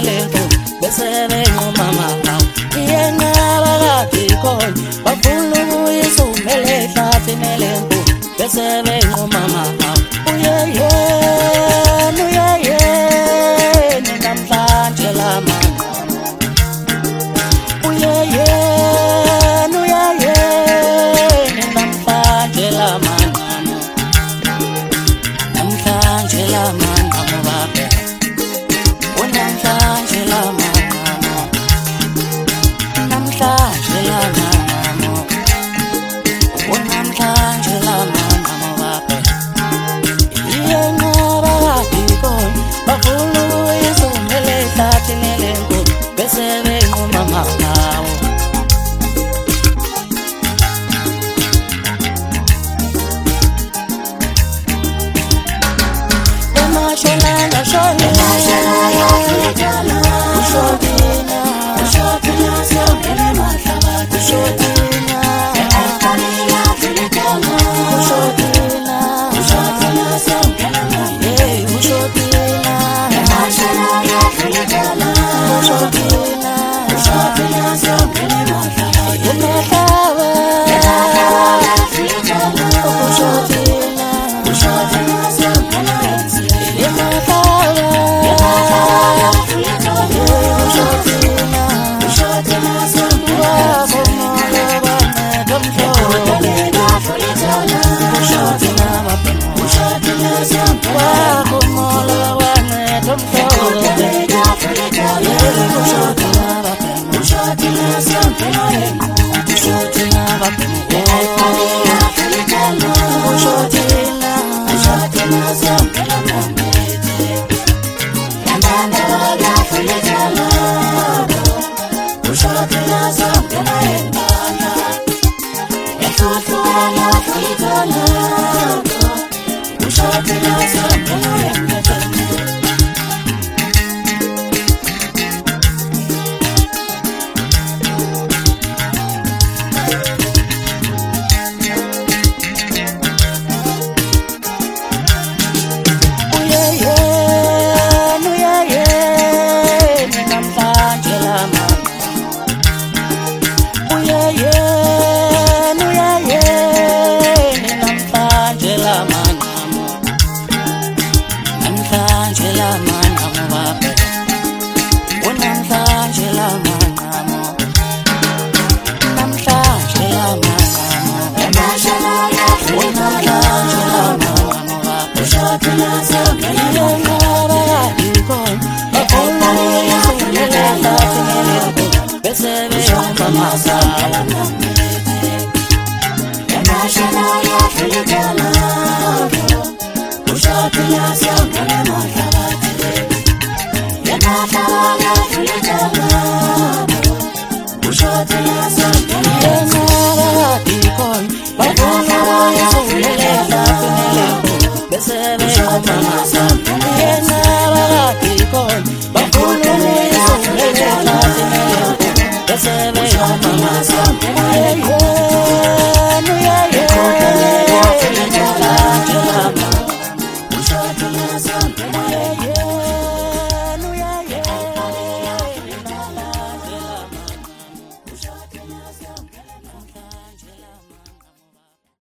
lento bese bengomama hawu iyenqaba kade ikhona bafuna ukuyisumela ehlathini lento bese bengomama hawu uyeyeni namhlanje lamani uyeyeni namhlanje lamani namhlanje lamani amubabe namhlanje lamani namhlanje lamani namhlanje lamani amubabe iyenqaba kade ikhona bafuna ukuyisumela ehlathini lento bese bengomama hawu Shonanga shonanga shonanga shonanga shonanga siyongena mahlabathi shonanga ekhaya filitana shonanga shonanga siyongena mahlabathi shonanga shonanga filitana shonanga shonanga siyongena mahlabathi emahlawa filitana shonanga shonanga siyongena Ushoti